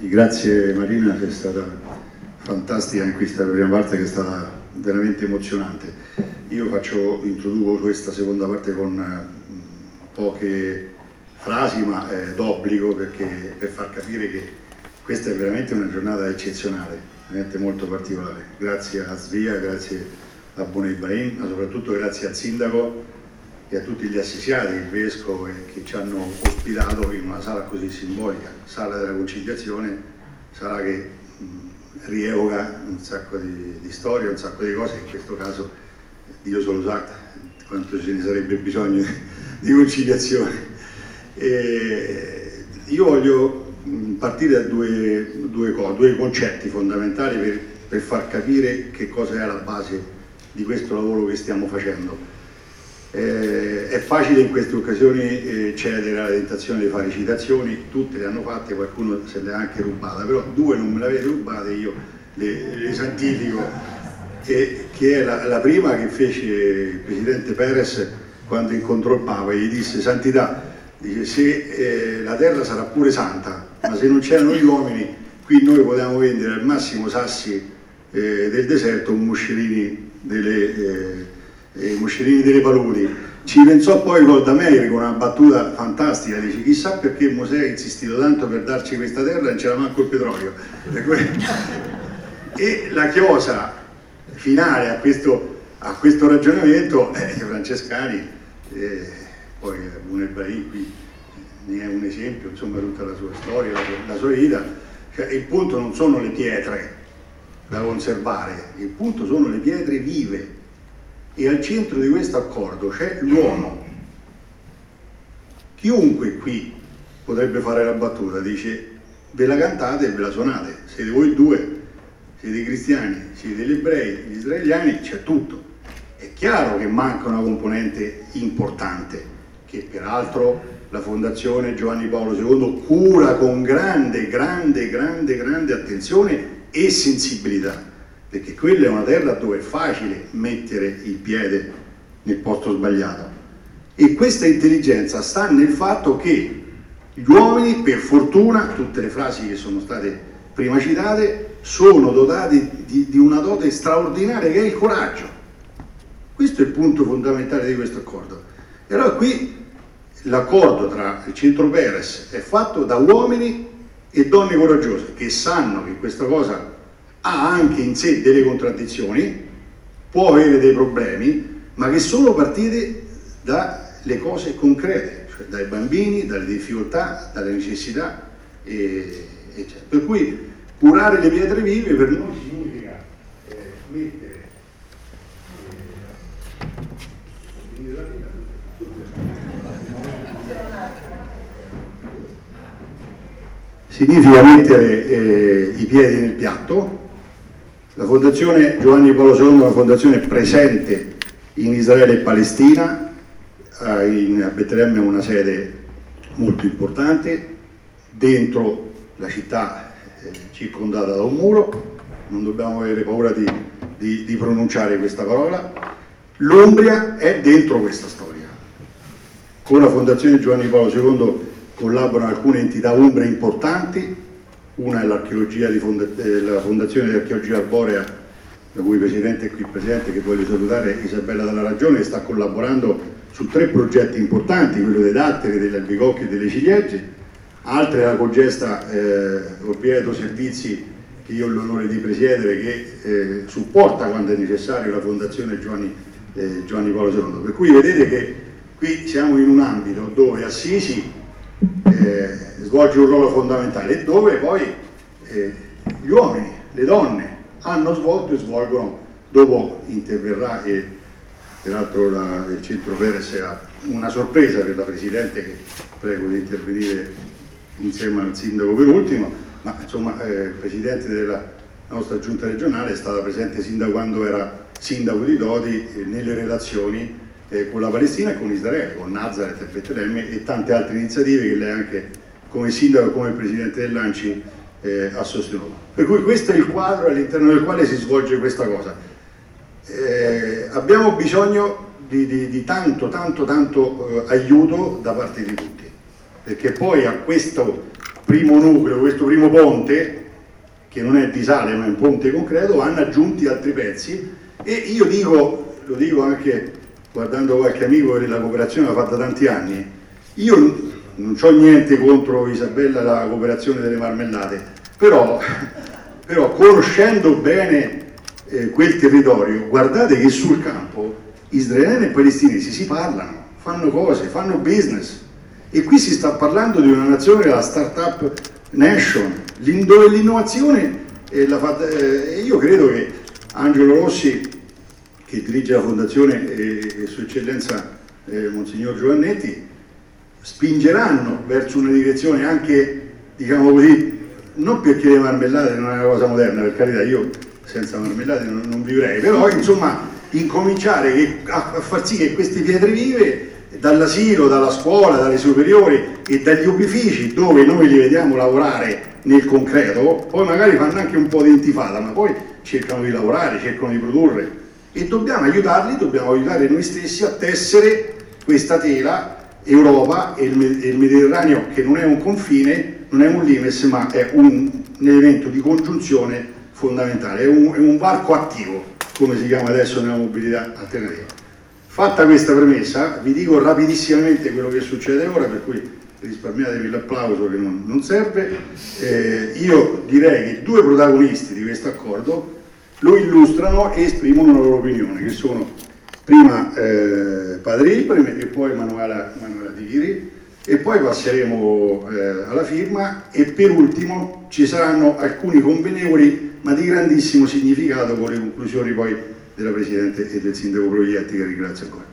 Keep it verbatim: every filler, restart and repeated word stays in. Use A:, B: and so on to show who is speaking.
A: Grazie Marina, che è stata fantastica in questa prima parte, che è stata veramente emozionante. Io faccio, introduco questa seconda parte con eh, poche frasi, ma eh, d'obbligo, perché per far capire che questa è veramente una giornata eccezionale, veramente molto particolare. Grazie a Svia, grazie a Buon Ibrahim, ma soprattutto grazie al sindaco e a tutti gli assisiati, il vescovo, eh, che ci hanno ospitato in una sala così simbolica, sala della conciliazione, sala che mh, rievoca un sacco di, di storie, un sacco di cose. In questo caso Dio solo sa quanto ce ne sarebbe bisogno di conciliazione. E io voglio partire da due, due, cose, due concetti fondamentali per, per far capire che cosa è alla base di questo lavoro che stiamo facendo. Eh, è facile in queste occasioni eh, cedere alla tentazione di fare citazioni, tutte le hanno fatte, qualcuno se le ha anche rubate, però due non me le avete rubate, io le, le santifico, che, che è la, la prima che fece il presidente Perez quando incontrò il Papa, gli disse: Santità, dice, se eh, la terra sarà pure santa, ma se non c'erano gli uomini, qui noi potevamo vendere al massimo sassi eh, del deserto con moscerini delle... Eh, i moscerini delle paludi. Ci pensò poi Goldameir con una battuta fantastica, dice: chissà perché Mosè ha insistito tanto per darci questa terra e non c'era manco il petrolio. E la chiosa finale a questo, a questo ragionamento, eh, i francescani, eh, poi Buon Ibrahim qui ne è un esempio, insomma, tutta la sua storia, la sua, la sua vita, cioè, il punto non sono le pietre da conservare, il punto sono le pietre vive. E al centro di questo accordo c'è l'uomo. Chiunque qui potrebbe fare la battuta, dice: ve la cantate e ve la suonate, siete voi due, siete i cristiani, siete gli ebrei, gli israeliani, c'è tutto. È chiaro che manca una componente importante, che peraltro la Fondazione Giovanni Paolo secondo cura con grande, grande, grande, grande attenzione e sensibilità, perché quella è una terra dove è facile mettere il piede nel posto sbagliato. E questa intelligenza sta nel fatto che gli uomini, per fortuna, tutte le frasi che sono state prima citate, sono dotati di, di una dote straordinaria che è il coraggio. Questo è il punto fondamentale di questo accordo. E allora qui l'accordo tra il centro Perez è fatto da uomini e donne coraggiose, che sanno che questa cosa ha anche in sé delle contraddizioni, può avere dei problemi, ma che sono partite dalle cose concrete, cioè dai bambini, dalle difficoltà, dalle necessità, e, eccetera. Per cui curare le pietre vive per noi significa eh, mettere significa mettere eh, i piedi nel piatto. La Fondazione Giovanni Paolo secondo è una fondazione presente in Israele e Palestina, in, a Betlemme è una sede molto importante, dentro la città eh, circondata da un muro, non dobbiamo avere paura di, di, di pronunciare questa parola. L'Umbria è dentro questa storia. Con la Fondazione Giovanni Paolo secondo collaborano alcune entità umbre importanti. Una è l'archeologia di fonda- eh, la Fondazione di Archeologia Arborea, da cui il Presidente è qui presente, che voglio salutare, Isabella Dalla Ragione, che sta collaborando su tre progetti importanti, quello dei datteri, delle albicocche e delle ciliegie. Altra è la Cogesta eh, Orvieto Servizi, che io ho l'onore di presiedere, che eh, supporta quando è necessario la Fondazione Giovanni, eh, Giovanni Paolo secondo. Per cui vedete che qui siamo in un ambito dove Assisi Eh, svolge un ruolo fondamentale e dove poi eh, gli uomini, le donne hanno svolto e svolgono. Dopo interverrà, e peraltro la, il centro Perez ha una sorpresa per la Presidente, che prego di intervenire insieme al Sindaco per ultimo, ma insomma eh, il Presidente della nostra Giunta regionale è stata presente sin da quando era Sindaco di Lodi eh, nelle relazioni Eh, con la Palestina e con Israele, con Nazareth e Betlemme e tante altre iniziative che lei anche come sindaco e come presidente dell'Anci eh, ha sostenuto. Per cui questo è il quadro all'interno del quale si svolge questa cosa. Eh, abbiamo bisogno di, di, di tanto, tanto, tanto eh, aiuto da parte di tutti, perché poi a questo, primo nucleo, questo primo ponte, che non è di sale ma è un ponte concreto, vanno aggiunti altri pezzi, e io dico, lo dico anche guardando qualche amico che la cooperazione l'ha fatta tanti anni, io non ho niente contro Isabella la cooperazione delle marmellate, però, però conoscendo bene eh, quel territorio, guardate che sul campo israeliani e palestinesi si parlano, fanno cose, fanno business, e qui si sta parlando di una nazione, la startup nation, dove l'innovazione è la fatta, eh, io credo che Angelo Rossi, che dirige la fondazione, e, e Sua Eccellenza eh, Monsignor Giovannetti, spingeranno verso una direzione anche, diciamo così, non perché le marmellate non è una cosa moderna, per carità, io senza marmellate non, non vivrei, però insomma incominciare che, a, a far sì che queste pietre vive, dall'asilo, dalla scuola, dalle superiori e dagli opifici dove noi li vediamo lavorare nel concreto, poi magari fanno anche un po' di intifada, ma poi cercano di lavorare, cercano di produrre, e dobbiamo aiutarli, dobbiamo aiutare noi stessi a tessere questa tela Europa e il Mediterraneo, che non è un confine, non è un limes, ma è un, un elemento di congiunzione fondamentale, è un, è un varco attivo, come si chiama adesso nella mobilità alternativa. Fatta questa premessa, vi dico rapidissimamente quello che succede ora, per cui risparmiatevi l'applauso che non, non serve. Eh, io direi che due protagonisti di questo accordo lo illustrano e esprimono la loro opinione, che sono prima eh, Padre Ibrahim e poi Manuela, Manuela Tigiri, e poi passeremo eh, alla firma, e per ultimo ci saranno alcuni convenevoli ma di grandissimo significato con le conclusioni poi della Presidente e del Sindaco Proietti, che ringrazio ancora.